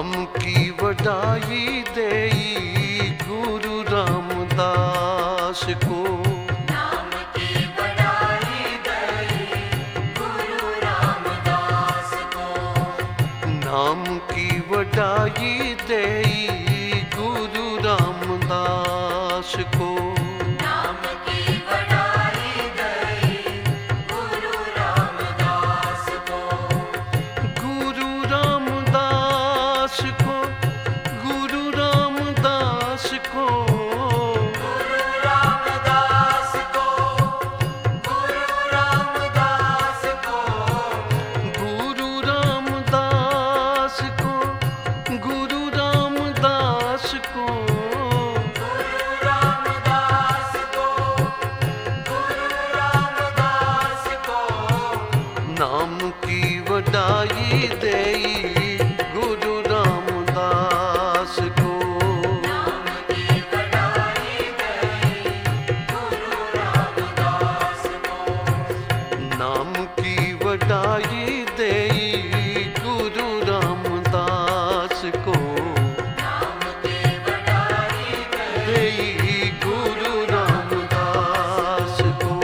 नाम की वडाई देई गुरु रामदास को। नाम की वडाई देई गुरु रामदास को। नाम की वडाई देई गुरु रामदास को। नाम की वडाई देई गुरु रामदास को। गुरु रामदास को, गुरु रामदास को, गुरु रामदास को। गुरु रामदास को। गुरु रामदास को, गुरु रामदास को। गुरु रामदास को। गुरु रामदास को। नाम की वडाई देई गुरु रामदास को। नाम की वडाई देई गुरु रामदास को। नाम की वडाई देई गुरु रामदास को। नाम की वडाई देई गुरु रामदास को।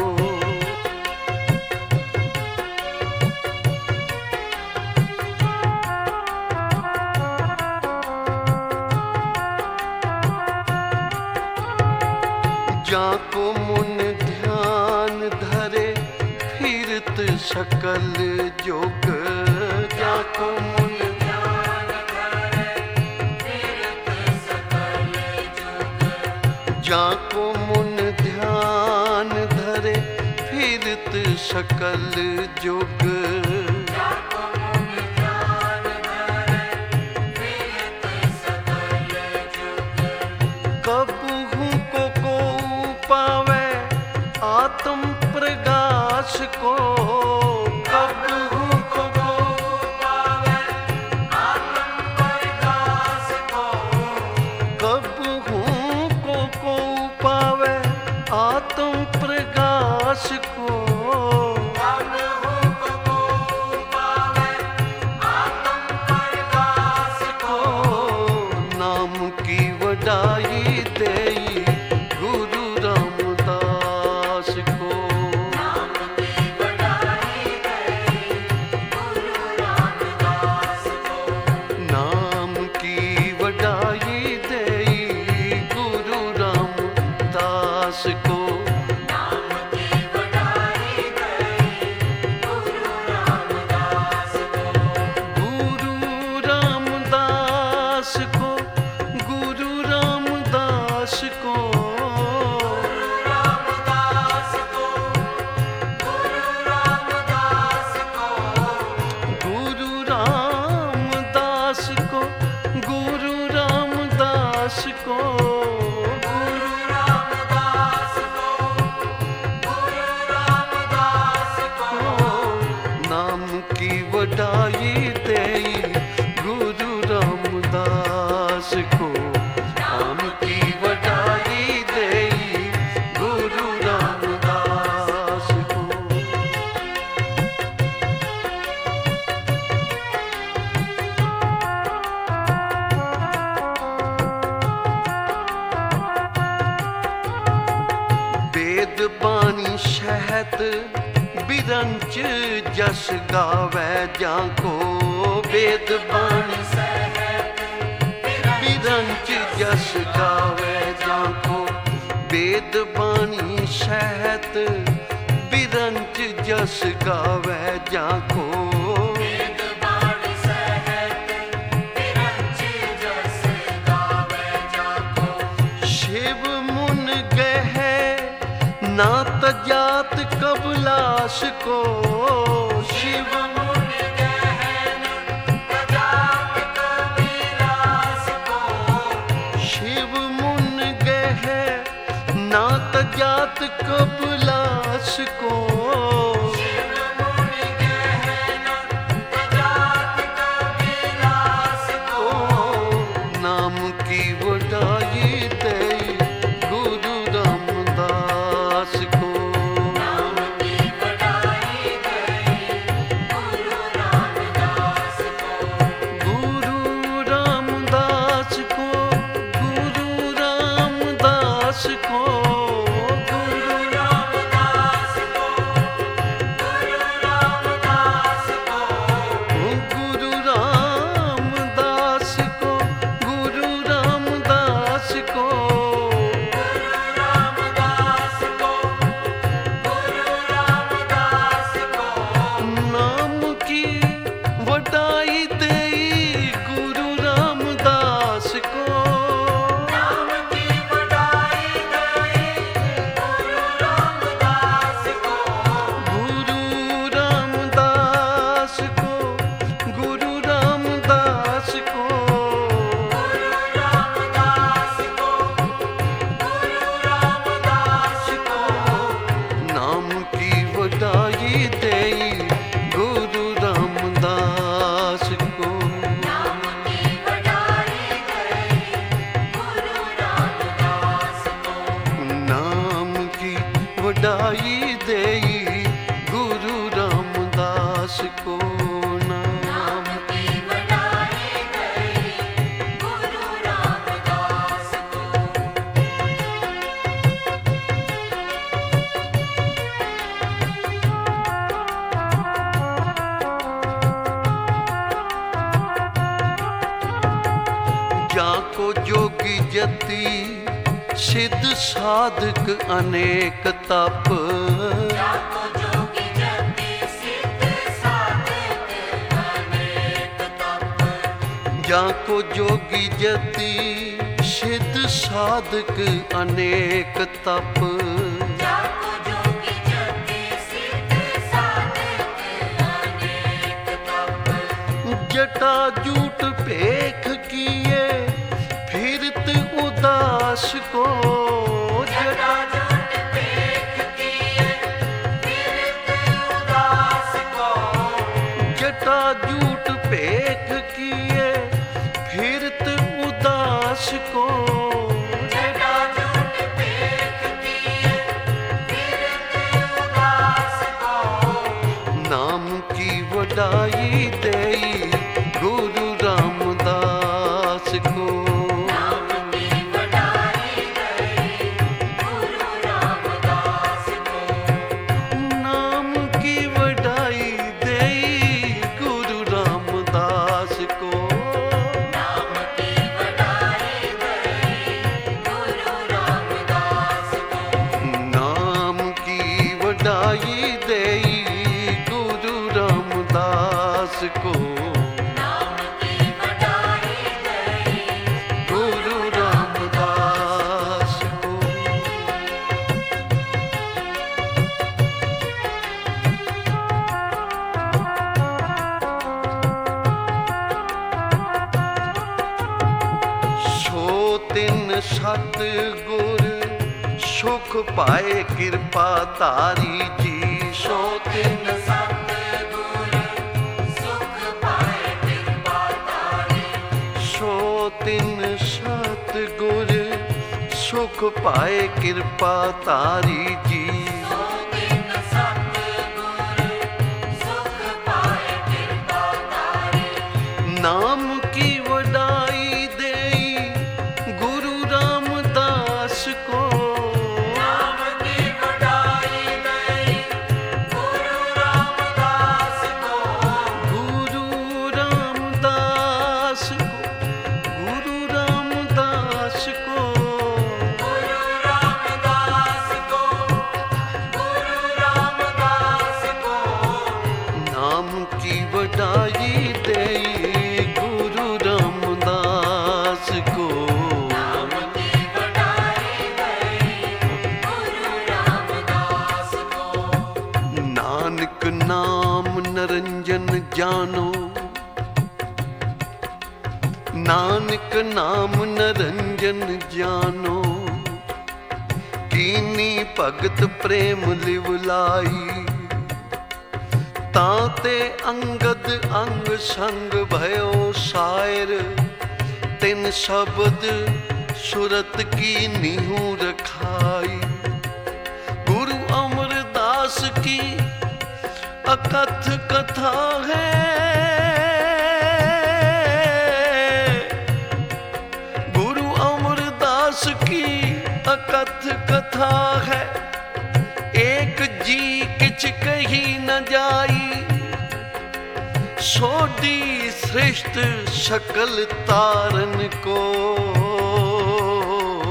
जाको मुन ध्यान धरे फिरत सकल जोग। जाको मुन ध्यान धरे फिरत सकल जुग। जाको मुन ध्यान धरे फिरत सकल जोग। जाको मुन ध्यान धरे फिरत सकल जुग। कबहू को पावे आत्म प्रकाश को। कबहू को पावे आत्म प्रकाश को। कबहू को पावे आत्म प्रकाश को। कबहू को पावे आत्म प्रकाश को। नाम की वडाई देई गुरु रामदास को। नाम की वडाई देई गुरु रामदास को। नाम की वडाई देई गुरु रामदास को। नाम की वडाई देई गुरु रामदास को। गुरु रामदास को, गुरु रामदास को। गुरु रामदास को। गुरु रामदास को। गुरु रामदास को, गुरु रामदास को। गुरु रामदास को। गुरु रामदास को। नाम की वडाई देई गुरु रामदास को। नाम की वडाई देई गुरु रामदास को। वेद बानी शहत बिरंच जस गावै जाको। वेद बानी बिरंच जस गावै जाको। वेद बानी शहत बिरंच जस गावै जाको। वेद बाणी सहत बिरंच जस गावै जाको। शिव मुन गहे ना तजात कबलास को। शिव मुन गहन प्रजात कबीलास को। शिव मुन गहे ना तजात कबलास को। शिव मुन गहन प्रजात कबीलास को। नाम की वडाई देई गुरु रामदास को। नाम की वडाई देई गुरु रामदास को। गुरु राम को, गुरु रामदास को, गुरु रामदास को, नाम की वडाई देई गुरु रामदास को, नाम की बड़ाई गई गुरु रामदास को, गुरु रामदास को, गुरु रामदास को, गुरु रामदास को, गुरु रामदास को, नाम की वडाई देई गुरु रामदास को, नाम की बड़ाई गई गुरु रामदास को, नाम की वडाई देई गुरु रामदास को, नाम नाम की बड़ाई गई गुरु रामदास को। जाको जोगी जति सिद्ध साधक अनेक तप, जाको जोगी जति सिद्ध साधक अनेक तप, जाको जोगी जति सिद्ध साधक अनेक तप, जाको जोगी जति सिद्ध साधक अनेक तप, जटा जूट पेख किए फिरत उदास को, जटा जटाजूट पेख किए फिरत उदास को, जटा जूट पेख किए फिरत उदास को, जटाजूट पेख किए फिरत उदास को, नाम की वडाई देई गुरु रामदास को, नाम की बड़ाई गई गुरु रामदास को, नाम की वडाई देई गुरु रामदास को, नाम की बड़ाई गई गुरु रामदास को, नाम की वडाई देई गुरु रामदास को, नाम की बड़ाई गई गुरु रामदास को। सो तिन सत गुर सुख पाए कृपा तारी जी, सो तिन सतगुर सुख पाए कृपा तारी, सो तिन सत गुर सुख पाए कृपा तारी जी, सो दिन सतगुर सुख पाए कृपा तारी, नाम की वडाई देई गुरु रामदास को, नाम की बड़ाई गई गुरु रामदास को, गुरु रामदास को, गुरु रामदास को, गुरु रामदास को, गुरु रामदास को, नाम की वडाई देई गुरु रामदास को, नाम की बड़ाई गई गुरु रामदास को, नानक नाम नरंजन जानो, नानक नाम नरंजन जानो, कीनी भगत प्रेम लिवलाई, ताते अंगद अंग संग भयो सायर, तिन शब्द सुरत की नीहू रखाई, गुरु अमरदास की अकथ कथा है, गुरु अमरदास की अकथ कथा है, एक जी किच कही न जाई, सोडी सृष्ट सकल तारन को,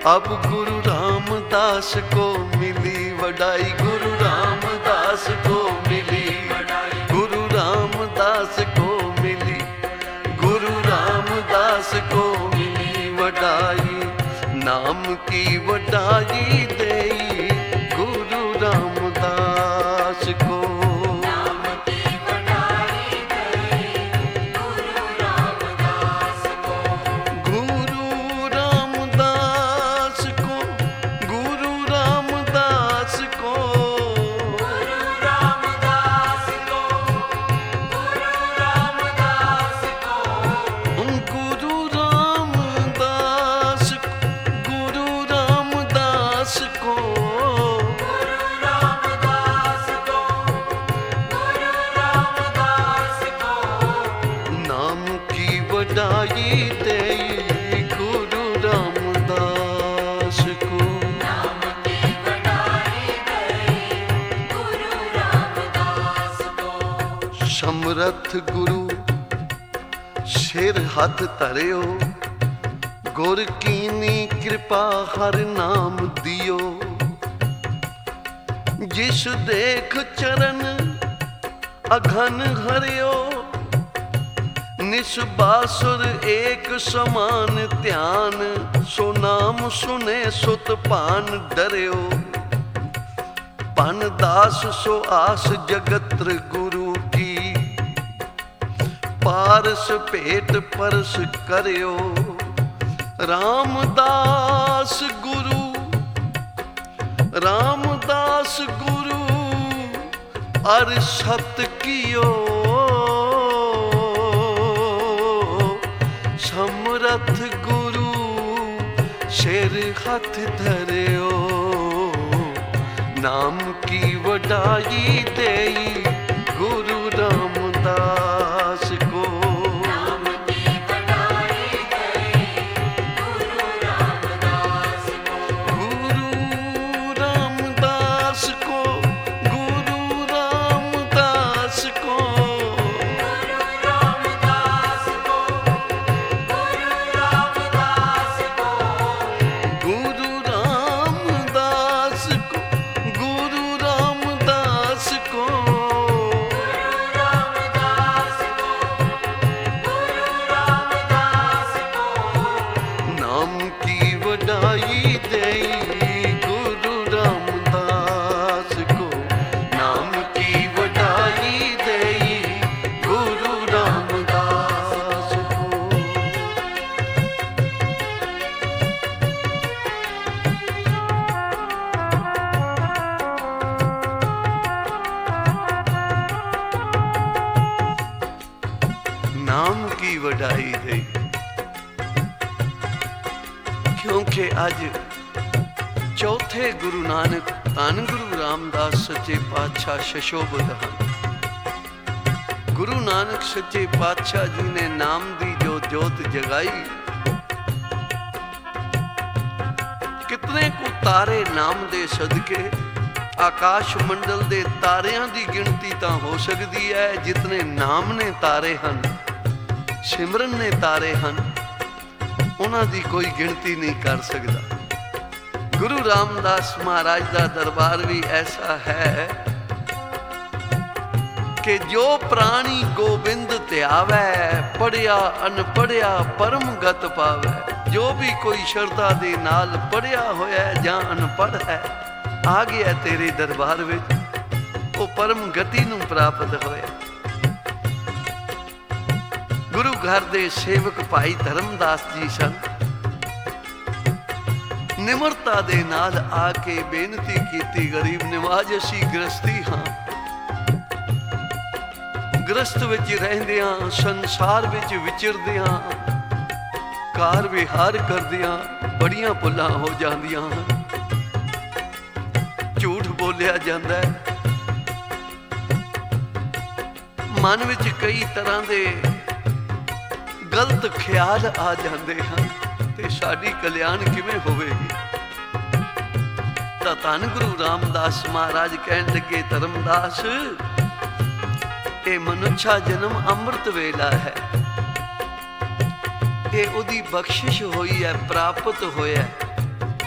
अब गुरु रामदास को मिली वडाई, गुरु रामदास को मिली वडाई, गुरु रामदास को मिली, गुरु रामदास को मिली वडाई। नाम की वडाई देई गुरु रामदास को, नाम की वडाई देई गुरु रामदास को, गुरु रामदास को, गुरु रामदास को, गुरु रामदास को, गुरु रामदास को, गुरु रामदास, गुरु रामदास को, गुरु रामदास को, गुरु रामदास को, नाम की वडाई देई गुरु रामदास को। नाम की वडाई देई गुरु रामदास को। समरथ गुरु सिर हथ धरियो, गुर कीनी कृपा हर नाम दियो। जिस देख चरण अघन हरियो, निस्बासुर एक समान ध्यान। सो नाम सुने सुत पान डरियो, पन दास सो आस जगत्र गुरु की। पारस भेट परस करियो, रामदास गुरु, रामदास गुरु अर सत कियो। समरथ गुरु सिर हथ धरियो, नाम की वडाई देई गुरु रामदास को। नाम की वडाई देई गुरु रामदास को, गुरु रामदास को, गुरु रामदास को, गुरु रामदास को, गुरु रामदास को, गुरु रामदास को, गुरु रामदास को, गुरु रामदास को, गुरु रामदास को, नाम की वडाई देई गुरु रामदास को। नाम की वडाई देई गुरु रामदास को। नाम की वडाई देई, क्योंकि अज चौथे गुरु नानक धन गुरु रामदास सच्चे पातशाह शशोभत हैं। गुरु नानक सच्चे पातशाह जी ने नाम दी जो जोत जगाई, कितने को तारे नाम दे सदके। आकाश मंडल दे तारियां दी गिनती तां हो सकती है जितने नाम ने तारे हन, सिमरन ने तारे हन, उन्हां दी कोई गिनती नहीं कर सकता। गुरु रामदास महाराज का दरबार भी ऐसा है कि जो प्राणी गोबिंद ध्यावै, पढ़िया अनपढ़िया परम गत पावै। जो भी कोई श्रद्धा दे नाल पढ़िया होया जां अनपढ़ है, आ गया तेरे दरबार विच, वो परम गति नूं प्राप्त होया। गुरु घर दे सेवक भाई धर्मदास जी सन, निमरता दे नाल आके बेनती कीती, गरीब निवाज असी गृहस्थी हाँ, गृहस्थ विच रहंदियां, संसार विच विचरदियां, कार विहार करदियां बड़ियां भुल्लां हो जांदियां हन। झूठ बोलिया जाता है, मन विच कई तरह के गलत ख्याल आ जाते हैं, तो साडी कल्याण किवें होवेगी। तो धन गुरु रामदास महाराज कहन लगे, धर्मदास ये मनुष्या जन्म अमृत वेला है, ये उदी बख्शिश हुई है, प्राप्त होया है।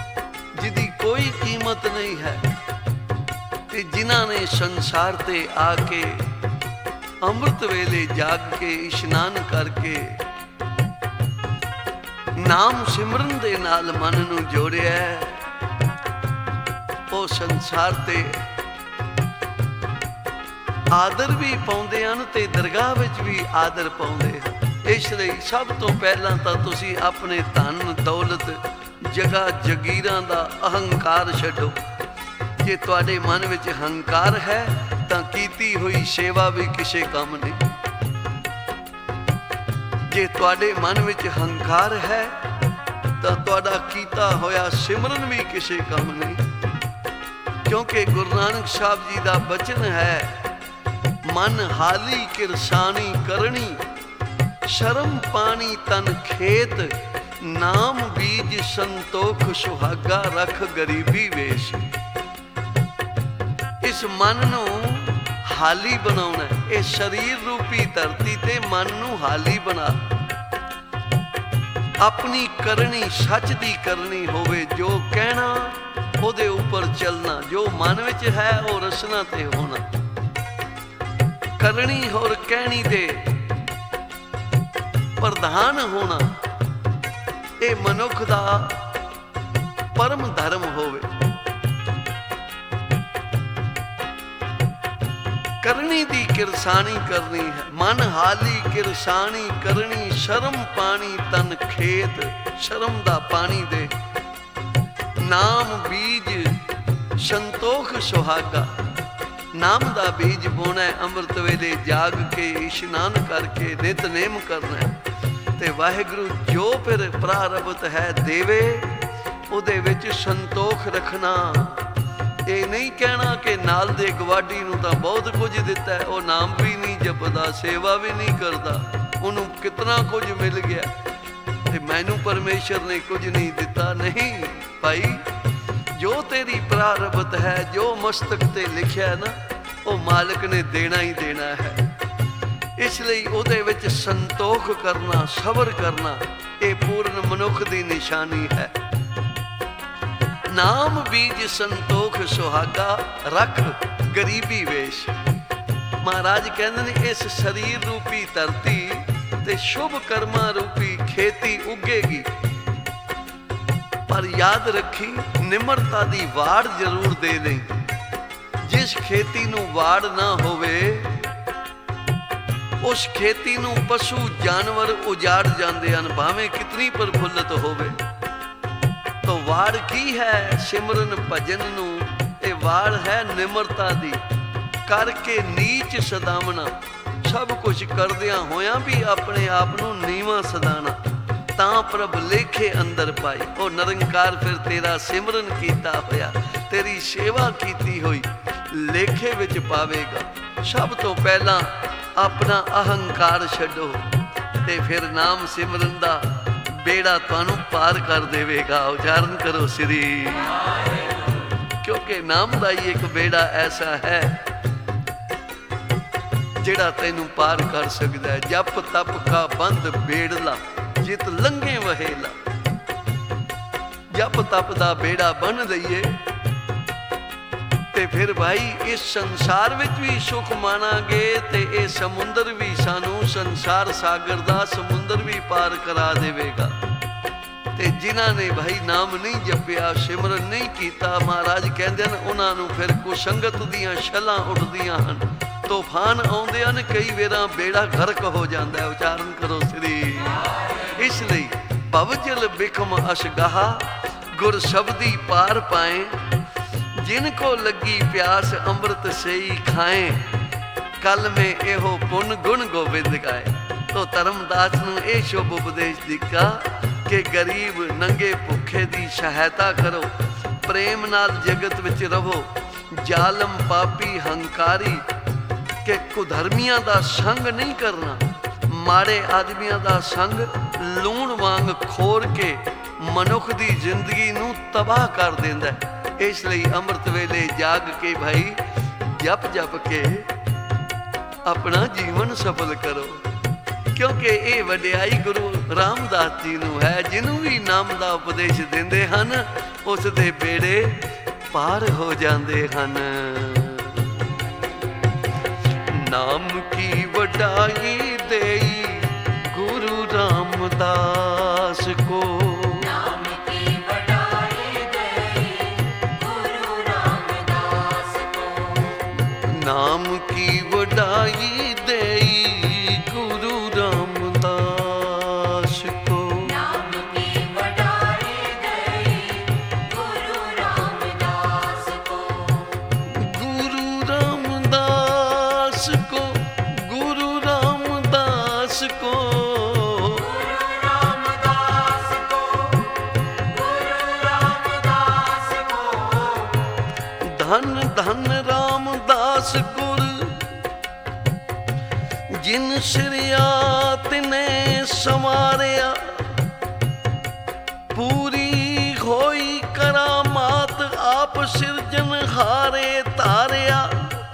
ਜਿਹਦੀ ਕੋਈ ਕੀਮਤ ਨਹੀਂ ਹੈ, ਤੇ ਜਿਨ੍ਹਾਂ ਨੇ ਸੰਸਾਰ ਤੇ ਆ ਕੇ ਅੰਮ੍ਰਿਤ ਵੇਲੇ ਜਾਗ ਕੇ ਇਸ਼ਨਾਨ ਕਰਕੇ ਨਾਮ ਸਿਮਰਨ ਦੇ ਨਾਲ ਮਨ ਨੂੰ ਜੋੜਿਆ ਹੈ, ਉਹ ਸੰਸਾਰ ਤੇ ਆਦਰ ਵੀ ਪਾਉਂਦੇ ਹਨ ਤੇ ਦਰਗਾਹ ਵਿੱਚ ਵੀ ਆਦਰ ਪਾਉਂਦੇ ਹਨ। ਇਸ ਲਈ ਸਭ ਤੋਂ ਪਹਿਲਾਂ ਤਾਂ ਤੁਸੀਂ ਆਪਣੇ ਧਨ ਦੌਲਤ ਜਗ੍ਹਾ ਜਗੀਰਾਂ ਦਾ ਅਹੰਕਾਰ ਛੱਡੋ। ਜੇ ਤੁਹਾਡੇ ਮਨ ਵਿੱਚ ਹੰਕਾਰ ਹੈ ਤਾਂ ਕੀਤੀ ਹੋਈ ਸੇਵਾ ਵੀ ਕਿਸੇ ਕੰਮ ਨਹੀਂ। ਜੇ ਤੁਹਾਡੇ ਮਨ ਵਿੱਚ ਹੰਕਾਰ ਹੈ ਤਾਂ ਤੁਹਾਡਾ ਕੀਤਾ ਹੋਇਆ ਸਿਮਰਨ ਵੀ ਕਿਸੇ ਕੰਮ ਨਹੀਂ। ਕਿਉਂਕਿ ਗੁਰੂ ਨਾਨਕ ਸਾਹਿਬ ਜੀ ਦਾ ਬਚਨ ਹੈ, ਮਨ ਹਾਲੀ ਕਿਰਸਾਨੀ ਕਰਨੀ, ਸ਼ਰਮ ਪਾਣੀ ਤਨ ਖੇਤ, ਨਾਮ ਬੀਜ ਸੰਤੋਖ ਸੁਹਾਗਾ, ਰੱਖ ਗਰੀਬੀ ਵੇਸ਼। ਇਸ ਮਨ ਨੂੰ ਹਾਲੀ ਬਣਾਉਣਾ, ਇਹ ਸਰੀਰ ਰੂਪੀ ਧਰਤੀ ਤੇ ਮਨ ਨੂੰ ਹਾਲੀ ਬਣਾ। ਆਪਣੀ ਕਰਨੀ ਸੱਚ ਦੀ ਕਰਨੀ ਹੋਵੇ, ਜੋ ਕਹਿਣਾ ਉਹਦੇ ਉੱਪਰ ਚੱਲਣਾ, ਜੋ ਮਨ ਵਿੱਚ ਹੈ ਉਹ ਰਸਨਾ ਤੇ ਹੋਣਾ। ਕਰਨੀ ਹੋਰ ਕਹਿਣੀ ਦੇ ਪ੍ਰਧਾਨ ਹੋਣਾ, ਇਹ ਮਨੁੱਖ ਦਾ ਪਰਮ ਧਰਮ ਹੋਵੇ। ਕਰਨੀ ਦੀ ਕਿਰਸਾਨੀ ਕਰਨੀ ਹੈ, ਮਨ ਹਾਲੀ ਕਿਰਸਾਨੀ ਕਰਨੀ, ਸ਼ਰਮ ਪਾਣੀ ਤਨ ਖੇਤ, ਸ਼ਰਮ ਦਾ ਪਾਣੀ ਦੇ, ਨਾਮ ਬੀਜ ਸੰਤੋਖ ਸੁਹਾਗਾ, ਨਾਮ ਦਾ ਬੀਜ ਬੋਣਾ। ਅੰਮ੍ਰਿਤ ਵੇਲੇ ਜਾਗ ਕੇ ਇਸ਼ਨਾਨ ਕਰਕੇ ਨਿਤਨੇਮ ਕਰਨਾ ਤੇ ਵਾਹਿਗੁਰੂ ਜੋ ਫਿਰ ਪ੍ਰਾਰਬਧ ਹੈ ਦੇਵੇ, ਉਹਦੇ ਵਿੱਚ ਸੰਤੋਖ ਰੱਖਣਾ। ਇਹ ਨਹੀਂ ਕਹਿਣਾ ਕਿ ਨਾਲ ਦੇ ਗਵਾਡੀ ਨੂੰ ਤਾਂ ਬਹੁਤ ਕੁਝ ਦਿੱਤਾ ਹੈ, ਉਹ ਨਾਮ ਵੀ ਨਹੀਂ ਜਪਦਾ, ਸੇਵਾ ਵੀ ਨਹੀਂ ਕਰਦਾ, ਉਹਨੂੰ ਕਿਤਨਾ ਕੁਝ ਮਿਲ ਗਿਆ ਤੇ ਮੈਨੂੰ ਪਰਮੇਸ਼ਰ ਨੇ ਕੁਝ ਨਹੀਂ ਦਿੱਤਾ। ਨਹੀਂ ਭਾਈ, ਜੋ ਤੇਰੀ ਪ੍ਰਾਰਬਧ ਹੈ, ਜੋ ਮਸਤਕ ਤੇ ਲਿਖਿਆ ਨਾ, ਉਹ ਮਾਲਕ ਨੇ ਦੇਣਾ ਹੀ ਦੇਣਾ ਹੈ। ਇਸ ਲਈ ਉਹਦੇ ਵਿੱਚ ਸੰਤੋਖ ਕਰਨਾ, ਸਬਰ ਕਰਨਾ, ਇਹ ਪੂਰਨ ਮਨੁੱਖ ਦੀ ਨਿਸ਼ਾਨੀ ਹੈ। ਨਾਮ ਬੀਜ ਸੰਤੋਖ ਸੁਹਾਗਾ, ਰੱਖ ਗਰੀਬੀ ਵੇਸ਼। ਮਹਾਰਾਜ ਕਹਿੰਦੇ ਨੇ ਇਸ ਸਰੀਰ ਰੂਪੀ ਧਰਤੀ ਤੇ ਸ਼ੁਭ ਕਰਮਾਂ ਰੂਪੀ ਖੇਤੀ ਉੱਗੇਗੀ, ਪਰ ਯਾਦ ਰੱਖੀ ਨਿਮਰਤਾ ਦੀ ਵਾੜ ਜ਼ਰੂਰ ਦੇ ਲਈ। ਜਿਸ ਖੇਤੀ ਨੂੰ ਵਾੜ ਨਾ ਹੋਵੇ, ਉਸ ਖੇਤੀ ਨੂੰ ਪਸ਼ੂ ਜਾਨਵਰ ਉਜਾੜ ਜਾਂਦੇ ਹਨ, ਭਾਵੇਂ ਕਿਤਨੀ ਪ੍ਰਫੁੱਲਤ ਹੋਵੇ। ਤਾਂ ਵਾੜ ਕੀ ਹੈ? ਸਿਮਰਨ ਭਜਨ ਨੂੰ ਇਹ ਵਾੜ ਹੈ ਨਿਮਰਤਾ ਦੀ। ਕਰਕੇ ਨੀਚ ਸਦਾਮਣਾ, ਸਭ ਕੁਝ ਕਰਦਿਆਂ ਹੋਇਆਂ ਵੀ ਆਪਣੇ ਆਪ ਨੂੰ ਨੀਵਾਂ ਸਦਾਣਾ, ਤਾਂ ਪ੍ਰਭ ਲੇਖੇ ਅੰਦਰ ਪਾਈ। ਉਹ ਨਿਰੰਕਾਰ ਫਿਰ ਤੇਰਾ ਸਿਮਰਨ ਕੀਤਾ ਹੋਇਆ, ਤੇਰੀ ਸੇਵਾ ਕੀਤੀ ਹੋਈ ਲੇਖੇ ਵਿੱਚ ਪਾਵੇਗਾ। ਸਭ ਤੋਂ ਪਹਿਲਾਂ ਆਪਣਾ ਅਹੰਕਾਰ ਛੱਡੋ ਤੇ ਫਿਰ ਨਾਮ ਸਿਮਰਨ ਦਾ ਬੇੜਾ ਤੁਹਾਨੂੰ ਪਾਰ ਕਰ ਦੇਵੇਗਾ। ਉਚਾਰਨ ਕਰੋ ਸ੍ਰੀ, ਕਿਉਂਕਿ ਨਾਮ ਦਾ ਹੀ ਇੱਕ ਬੇੜਾ ਐਸਾ ਹੈ ਜਿਹੜਾ ਤੈਨੂੰ ਪਾਰ ਕਰ ਸਕਦਾ ਹੈ। ਜਪ ਤਪ ਕਾ ਬੰਦ ਬੇੜਲਾ, ਜਿਤ ਲੰਘੇ ਵਹੇਲਾ। ਜਪ ਤਪ ਦਾ ਬੇੜਾ ਬੰਨ ਲਈਏ ਤੇ ਫਿਰ ਭਾਈ ਇਸ ਸੰਸਾਰ ਵਿੱਚ ਵੀ ਸੁਖ ਮਾਣਾਂਗੇ ਤੇ ਇਹ ਸਮੁੰਦਰ ਵੀ ਸਾਨੂੰ ਸੰਸਾਰ ਸਾਗਰ ਦਾ ਸਮੁੰਦਰ ਵੀ ਪਾਰ ਕਰਾ ਦੇਵੇਗਾ। ਤੇ ਜਿਨ੍ਹਾਂ ਨੇ ਭਾਈ ਨਾਮ ਨਹੀਂ ਜਪਿਆ, ਸਿਮਰਨ ਨਹੀਂ ਕੀਤਾ, ਮਹਾਰਾਜ ਕਹਿੰਦੇ ਹਨ ਉਹਨਾਂ ਨੂੰ ਫਿਰ ਕੁਸੰਗਤ ਦੀਆਂ ਛਲਾਂ ਉੱਠਦੀਆਂ ਹਨ, ਤੂਫਾਨ ਆਉਂਦੇ ਹਨ, ਕਈ ਵੇਰਾਂ ਬੇੜਾ ਗਰਕ ਹੋ ਜਾਂਦਾ ਹੈ। ਉਚਾਰਨ ਕਰੋ ਸ੍ਰੀ। ਇਸ ਲਈ ਭਵਜਲ ਬਿਖਮ ਅਸ਼ਗਾਹਾ, ਗੁਰ ਸ਼ਬਦੀ ਪਾਰ ਪਾਏ। ਜਿਨ ਕੋ ਲੱਗੀ ਪਿਆਸ ਅੰਮ੍ਰਿਤ ਸਈ ਖਾਏ, ਕਲ ਮੇ ਇਹੋ ਪੁਨ ਗੁਣ ਗੋਬਿੰਦ ਗਾਏ। ਤੋ ਧਰਮਦਾਸ ਨੂੰ ਇਹ ਸ਼ੁਭ ਉਪਦੇਸ਼ ਦਿੱਤਾ ਕਿ ਗਰੀਬ ਨੰਗੇ ਭੁੱਖੇ ਦੀ ਸਹਾਇਤਾ ਕਰੋ, ਪ੍ਰੇਮ ਨਾਲ ਜਗਤ ਵਿੱਚ ਰਹੋ। ਜ਼ਾਲਮ ਪਾਪੀ ਹੰਕਾਰੀ ਕਿ ਕੁਧਰਮੀਆਂ ਦਾ ਸੰਗ ਨਹੀਂ ਕਰਨਾ, ਮਾੜੇ ਆਦਮੀਆਂ ਦਾ ਸੰਗ ਲੂਣ ਵਾਂਗ ਖੋਰ ਕੇ ਮਨੁੱਖ ਦੀ ਜ਼ਿੰਦਗੀ ਨੂੰ ਤਬਾਹ ਕਰ ਦਿੰਦਾ। ਇਸ ਲਈ ਅੰਮ੍ਰਿਤ ਵੇਲੇ ਜਾਗ ਕੇ ਭਾਈ ਜਪ ਜਪ ਕੇ ਆਪਣਾ ਜੀਵਨ ਸਫਲ ਕਰੋ, ਕਿਉਂਕਿ ਇਹ ਵਡਿਆਈ ਗੁਰੂ ਰਾਮਦਾਸ ਜੀ ਨੂੰ ਹੈ। ਜਿਹਨੂੰ ਵੀ ਨਾਮ ਦਾ ਉਪਦੇਸ਼ ਦਿੰਦੇ ਹਨ ਉਸ ਦੇ ਬੇੜੇ ਪਾਰ ਹੋ ਜਾਂਦੇ ਹਨ। ਨਾਮ ਕੀ ਵਡਾਈ ਦੇਈ ਗੁਰੂ ਰਾਮਦਾਸ ਕੋ। ਨਾਮ ਕੀ ਵਡਾਈ ਦੇਈ ਗੁਰੂ ਰਾਮਦਾਸ ਕੋ। ਨਾਮ ਕੀ ਵਡਾਈ ਦੇਈ ਗੁਰੂ ਰਾਮਦਾਸ ਕੋ। ਨਾਮ ਕੀ ਵਡਾਈ ਦੇਈ ਗੁਰੂ ਰਾਮਦਾਸ ਕੋ। ਗੁਰੂ ਰਾਮਦਾਸ ਕੋ। ਗੁਰੂ ਰਾਮਦਾਸ ਕੋ। ਗੁਰੂ ਰਾਮਦਾਸ ਕੋ। ਗੁਰੂ ਰਾਮਦਾਸ ਕੋ। ਧੰਨ ਧੰਨ ਰਾਮਦਾਸ ਗੁਰ ਜਿਨ ਸਿਰਿਆ ਤਿਨੇ ਸੰਵਾਰਿਆ। ਪੂਰੀ ਹੋਈ ਕਰਾਮਾਤ ਆਪ ਸਿਰਜਣਹਾਰੇ ਧਾਰਿਆ।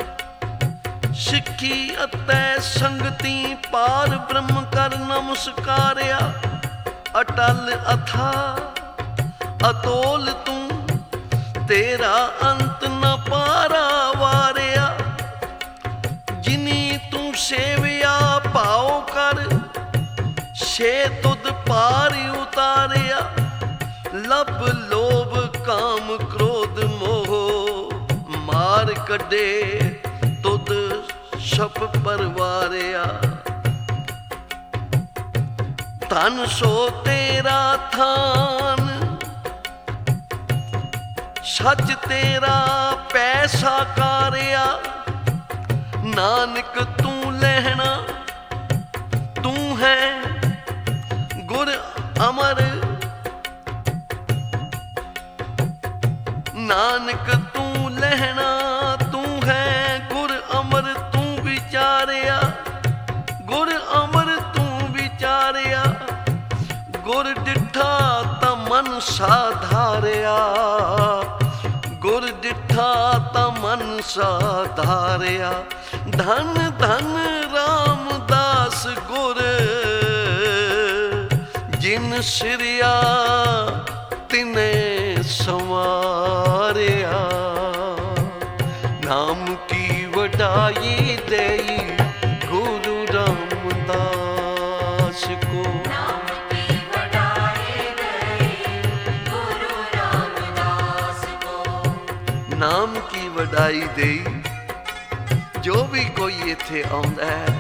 ਸਿੱਖੀ ਅਤੇ ਸੰਗਤੀ ਪਾਰ ਬ੍ਰਹਮ ਕਰ ਨਮਸਕਾਰਿਆ। ਅਟਲ ਅਥਾ ਅਤੋਲ ਤੂੰ ਤੇਰਾ ਅੰਤ ਨ ਪਾਰਾ ਵਾਰਿਆ। ਜਿਨੀ ਤੂੰ ਸੇਵਿਆ ਭਾਉ ਕਰ ਛੇ ਤੁਧ ਪਾਰ ਉਤਾਰਿਆ। ਲੱਭ ਲੋਭ ਕਾਮ ਕ੍ਰੋਧ ਮੋਹ ਮਾਰ ਕੱਢੇ ਤੁਧ ਛਪ ਪਰਵਾਰਿਆ। ਧਨ ਸੋ ਤੇਰਾ ਥਾਨ ਸੱਚ ਤੇਰਾ ਪੈਸਾ ਕਾਰਿਆ। ਨਾਨਕ ਤੂੰ ਲਹਿਣਾ ਤੂੰ ਹੈ ਗੁਰ ਅਮਰ। ਨਾਨਕ ਤੂੰ ਲਹਿਣਾ ਤੂੰ ਹੈ ਗੁਰ ਅਮਰ ਤੂੰ ਵਿਚਾਰਿਆ। ਗੁਰ ਅਮਰ ਤੂੰ ਵਿਚਾਰਿਆ। ਗੁਰ ਡਿਠਾ ਤਾਂ ਮਨ ਸਾਧਾਰਿਆ। ਗੁਰ ਡਿਠਾ ਤਾਂ ਮਨ ਸਾਧਾਰਿਆ। ਧੰਨ ਧੰਨ ਰਾਮਦਾਸ ਗੁਰ ਜਿਨ ਸਿਰਿਆ ਤਿਨੇ ਸੰਵਾਰਿਆ। ਨਾਮ ਕੀ ਵਡਾਈ ਦੇਈ ਗੁਰੂ ਰਾਮਦਾਸ ਕੋ। ਨਾਮ ਕੀ ਵਡਾਈ ਦੇਈ ਗੁਰੂ ਰਾਮਦਾਸ ਕੋ। ਨਾਮ ਕੀ ਵਡਾਈ ਦੇਈ। ਜੋ ਵੀ ਕੋਈ ਇੱਥੇ ਆਉਂਦਾ ਹੈ,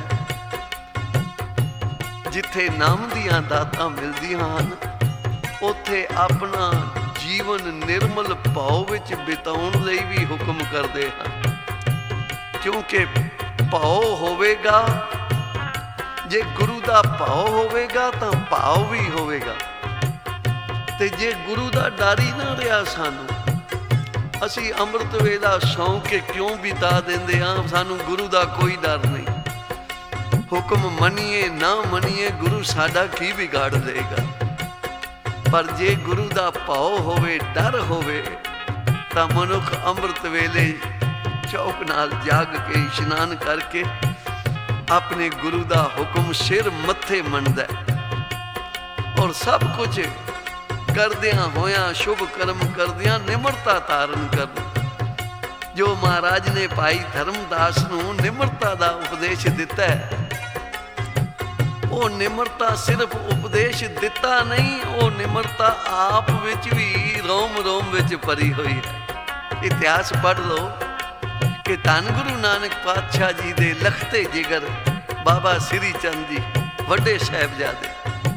ਜਿੱਥੇ ਨਾਮ ਦੀਆਂ ਦਾਤਾਂ ਮਿਲਦੀਆਂ ਹਨ, ਉੱਥੇ ਆਪਣਾ ਜੀਵਨ ਨਿਰਮਲ ਭਾਵ ਵਿੱਚ ਬਿਤਾਉਣ ਲਈ ਵੀ ਹੁਕਮ ਕਰਦੇ ਹਨ। ਕਿਉਂਕਿ ਭਾਵ ਹੋਵੇਗਾ, ਜੇ ਗੁਰੂ ਦਾ ਭਾਵ ਹੋਵੇਗਾ ਤਾਂ ਭਾਵ ਵੀ ਹੋਵੇਗਾ। ਤੇ ਜੇ ਗੁਰੂ ਦਾ ਡਰ ਹੀ ਨਾ ਰਿਹਾ ਸਾਨੂੰ, ਅਸੀਂ ਅੰਮ੍ਰਿਤ ਵੇਲਾ ਸੌਂ ਕੇ ਕਿਉਂ ਬਿਤਾ ਦਿੰਦੇ ਹਾਂ? ਸਾਨੂੰ ਗੁਰੂ ਦਾ ਕੋਈ ਡਰ ਨਹੀਂ। ਹੁਕਮ ਮੰਨੀਏ ਨਾ ਮੰਨੀਏ, ਗੁਰੂ ਸਾਡਾ ਕੀ ਵਿਗਾੜ ਦੇਗਾ? ਪਰ ਜੇ ਗੁਰੂ ਦਾ ਭਾਵ ਹੋਵੇ, ਡਰ ਹੋਵੇ, ਤਾਂ ਮਨੁੱਖ ਅੰਮ੍ਰਿਤ ਵੇਲੇ ਚੌਕ ਨਾਲ ਜਾਗ ਕੇ ਇਸ਼ਨਾਨ ਕਰਕੇ ਆਪਣੇ ਗੁਰੂ ਦਾ ਹੁਕਮ ਸਿਰ ਮੱਥੇ ਮੰਨਦਾ ਔਰ ਸਭ ਕੁਝ ਕਰਦਿਆਂ ਹੋਇਆਂ, ਸ਼ੁਭ ਕਰਮ ਕਰਦਿਆਂ ਨਿਮਰਤਾ ਧਾਰਨ ਕਰਨ। ਜੋ ਮਹਾਰਾਜ ਨੇ ਭਾਈ ਧਰਮਦਾਸ ਨੂੰ ਨਿਮਰਤਾ ਦਾ ਉਪਦੇਸ਼ ਦਿੱਤਾ ਹੈ, ਉਹ ਨਿਮਰਤਾ ਸਿਰਫ ਉਪਦੇਸ਼ ਦਿੱਤਾ ਨਹੀਂ, ਉਹ ਨਿਮਰਤਾ ਆਪ ਵਿੱਚ ਵੀ ਰੋਮ ਰੋਮ ਵਿੱਚ ਭਰੀ ਹੋਈ ਹੈ। ਇਤਿਹਾਸ ਪੜ੍ਹ ਲਓ ਕਿ ਧੰਨ ਗੁਰੂ ਨਾਨਕ ਪਾਤਸ਼ਾਹ ਜੀ ਦੇ ਲਖਤੇ ਜਿਗਰ ਬਾਬਾ ਸ੍ਰੀ ਚੰਦ ਜੀ ਵੱਡੇ ਸਾਹਿਬਜ਼ਾਦੇ,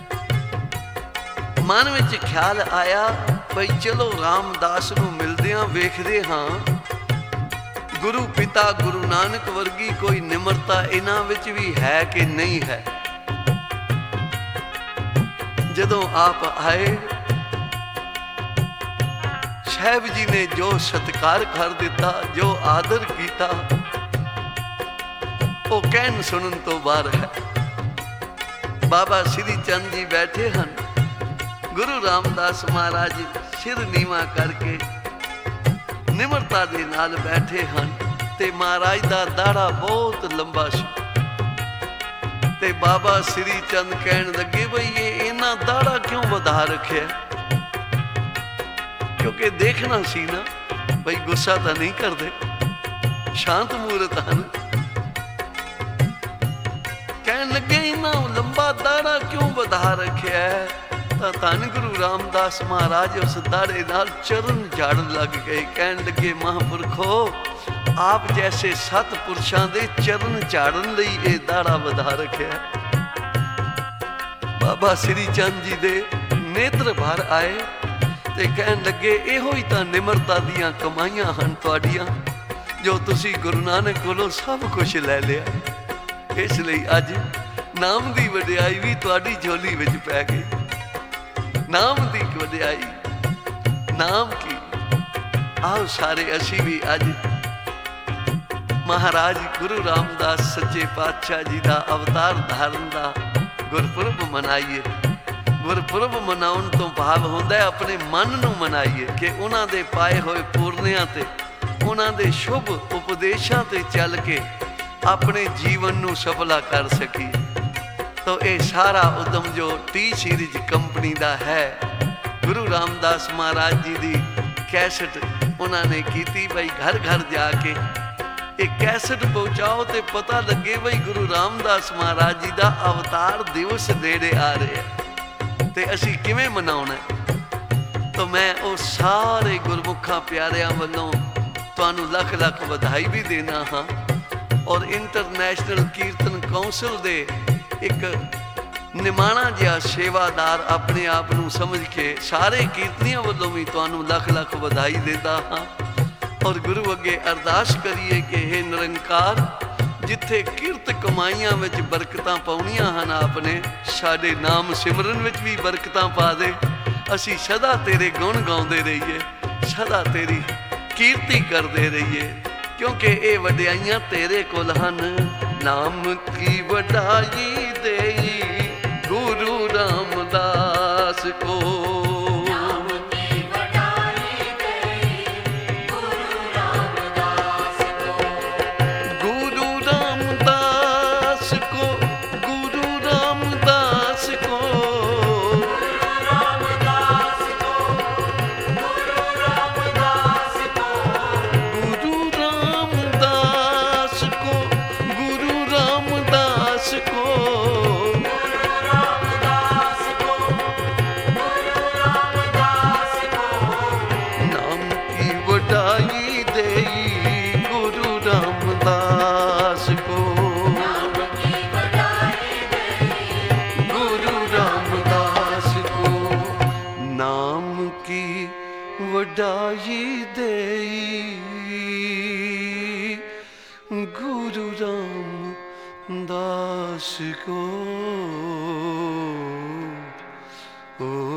ਮਨ ਵਿੱਚ ਖਿਆਲ ਆਇਆ ਭਈ ਚਲੋ ਰਾਮਦਾਸ ਨੂੰ ਮਿਲਦਿਆਂ ਵੇਖਦੇ ਹਾਂ, ਗੁਰੂ ਪਿਤਾ ਗੁਰੂ ਨਾਨਕ ਵਰਗੀ ਕੋਈ ਨਿਮਰਤਾ ਇਹਨਾਂ ਵਿੱਚ ਵੀ ਹੈ ਕਿ ਨਹੀਂ ਹੈ। ਜਦੋਂ ਆਪ ਆਏ, ਸਾਹਿਬ ਜੀ ਨੇ ਜੋ ਸਤਿਕਾਰ ਕਰ ਦਿੱਤਾ, ਜੋ ਆਦਰ ਕੀਤਾ, ਉਹ ਕਹਿਣ ਸੁਣਨ ਤੋਂ ਬਾਹਰ ਹੈ। ਬਾਬਾ ਸ੍ਰੀ ਚੰਦ ਜੀ ਬੈਠੇ ਹਨ, ਗੁਰੂ ਰਾਮਦਾਸ ਮਹਾਰਾਜ ਸਿਰ ਨੀਵਾਂ ਕਰਕੇ ਨਿਮਰਤਾ ਦੇ ਨਾਲ ਬੈਠੇ ਹਨ ਤੇ ਮਹਾਰਾਜ ਦਾ ਦਾੜਾ ਬਹੁਤ ਲੰਬਾ ਸੀ। ਤੇ ਬਾਬਾ ਸ੍ਰੀ ਚੰਦ ਕਹਿਣ ਲੱਗੇ ਬਈ ਇਹ ਇਹਨਾਂ ਦਾੜਾ ਕਿਉਂ ਵਧਾ ਰੱਖਿਆ? ਕਿਉਂਕਿ ਦੇਖਣਾ ਸੀ ਨਾ ਬਈ ਗੁੱਸਾ ਤਾਂ ਨਹੀਂ ਕਰਦੇ, ਸ਼ਾਂਤ ਮੂਰਤ ਹਨ। ਕਹਿਣ ਲੱਗੇ ਇਹਨਾਂ ਲੰਬਾ ਦਾੜਾ ਕਿਉਂ ਵਧਾ ਰੱਖਿਆ, ਤਾਂ ਧੰਨ ਗੁਰੂ ਰਾਮਦਾਸ ਮਹਾਰਾਜ ਉਸ ਦਾੜੇ ਨਾਲ ਚਰਨ ਝਾੜਨ ਲੱਗ ਗਏ। ਕਹਿਣ ਲੱਗੇ ਮਹਾਂਪੁਰਖੋ, ਆਪ ਜੈਸੇ ਸਤ ਪੁਰਸ਼ਾਂ ਦੇ ਚਰਨ ਝਾੜਨ ਲਈ ਇਹ ਦਾੜਾ ਵਧਾ ਰੱਖਿਆ। ਬਾਬਾ ਸ੍ਰੀ ਚੰਦ ਜੀ ਦੇ ਨੇਤਰ ਭਰ ਆਏ ਤੇ ਕਹਿਣ ਲੱਗੇ ਇਹੋ ਹੀ ਤਾਂ ਨਿਮਰਤਾ ਦੀਆਂ ਕਮਾਈਆਂ ਹਨ ਤੁਹਾਡੀਆਂ, ਜੋ ਤੁਸੀਂ ਗੁਰੂ ਨਾਨਕ ਕੋਲੋਂ ਸਭ ਕੁਝ ਲੈ ਲਿਆ। ਇਸ ਲਈ ਅੱਜ ਨਾਮ ਦੀ ਵਡਿਆਈ ਵੀ ਤੁਹਾਡੀ ਝੋਲੀ ਵਿੱਚ ਪੈ ਗਈ। ਨਾਮ ਦੀ ਵਡਿਆਈ, ਨਾਮ ਕੀ। ਆਓ ਸਾਰੇ ਅਸੀਂ ਵੀ ਅੱਜ ਮਹਾਰਾਜ ਗੁਰੂ ਰਾਮਦਾਸ ਸੱਚੇ ਪਾਤਸ਼ਾਹ ਜੀ ਦਾ ਅਵਤਾਰ ਧਾਰਨ ਦਾ ਗੁਰਪੁਰਬ ਮਨਾਈਏ। ਗੁਰਪੁਰਬ ਮਨਾਉਣ ਤੋਂ ਭਾਵ ਹੁੰਦਾ ਆਪਣੇ ਮਨ ਨੂੰ ਮਨਾਈਏ ਕਿ ਉਹਨਾਂ ਦੇ ਪਾਏ ਹੋਏ ਪੂਰਨਿਆਂ ਤੇ, ਉਹਨਾਂ ਦੇ ਸ਼ੁਭ ਉਪਦੇਸ਼ਾਂ ਤੇ ਚੱਲ ਕੇ ਆਪਣੇ ਜੀਵਨ ਨੂੰ ਸਫਲਾ ਕਰ ਸਕੀ। ਤਾਂ ਇਹ ਸਾਰਾ ਉਦਮ ਜੋ ਟੀ ਸੀਰੀਜ਼ ਕੰਪਨੀ ਦਾ ਹੈ, ਗੁਰੂ ਰਾਮਦਾਸ ਮਹਾਰਾਜ ਜੀ ਦੀ ਕੈਸਟ ਉਹਨਾਂ ਨੇ ਕੀਤੀ ਬਈ ਘਰ ਘਰ ਜਾ ਕੇ ਇਹ ਕੈਸਟ ਪਹੁੰਚਾਓ ਤੇ ਪਤਾ ਲੱਗੇ ਬਈ ਗੁਰੂ ਰਾਮਦਾਸ ਮਹਾਰਾਜ ਜੀ ਦਾ ਅਵਤਾਰ ਦਿਵਸ ਨੇੜੇ ਆ ਰਿਹਾ ਤੇ ਅਸੀਂ ਕਿਵੇਂ ਮਨਾਉਣਾ। ਤਾਂ ਮੈਂ ਉਹ ਸਾਰੇ ਗੁਰਮੁਖਾਂ ਪਿਆਰਿਆਂ ਵੱਲੋਂ ਤੁਹਾਨੂੰ ਲੱਖ ਲੱਖ ਵਧਾਈ ਵੀ ਦੇਣਾ ਹਾਂ। ਔਰ ਇੰਟਰਨੈਸ਼ਨਲ ਕੀਰਤਨ ਕੌਂਸਲ ਦੇ ਇੱਕ ਨਿਮਾਣਾ ਜਿਹਾ ਸੇਵਾਦਾਰ ਆਪਣੇ ਆਪ ਨੂੰ ਸਮਝ ਕੇ ਸਾਰੇ ਕੀਰਤਨੀਆਂ ਵੱਲੋਂ ਵੀ ਤੁਹਾਨੂੰ ਲੱਖ ਲੱਖ ਵਧਾਈ ਦਿੰਦਾ ਹਾਂ। ਔਰ ਗੁਰੂ ਅੱਗੇ ਅਰਦਾਸ ਕਰੀਏ ਕਿ ਹੇ ਨਿਰੰਕਾਰ, ਜਿੱਥੇ ਕਿਰਤ ਕਮਾਈਆਂ ਵਿੱਚ ਬਰਕਤਾਂ ਪਾਉਣੀਆਂ ਹਨ ਆਪਨੇ, ਸਾਡੇ ਨਾਮ ਸਿਮਰਨ ਵਿੱਚ ਵੀ ਬਰਕਤਾਂ ਪਾ ਦੇ। ਅਸੀਂ ਸਦਾ ਤੇਰੇ ਗੁਣ ਗਾਉਂਦੇ ਰਹੀਏ, ਸਦਾ ਤੇਰੀ ਕੀਰਤੀ ਕਰਦੇ ਰਹੀਏ, ਕਿਉਂਕਿ ਇਹ ਵਡਿਆਈਆਂ ਤੇਰੇ ਕੋਲ ਹਨ। ਨਾਮ ਕੀ ਵਡਾਈ ਦੇਈ ਗੁਰੂ ਰਾਮਦਾਸ ਕੋ, ਵਡਾਈ ਦੇਈ ਗੁਰੂ ਰਾਮਦਾਸ ਕੋ।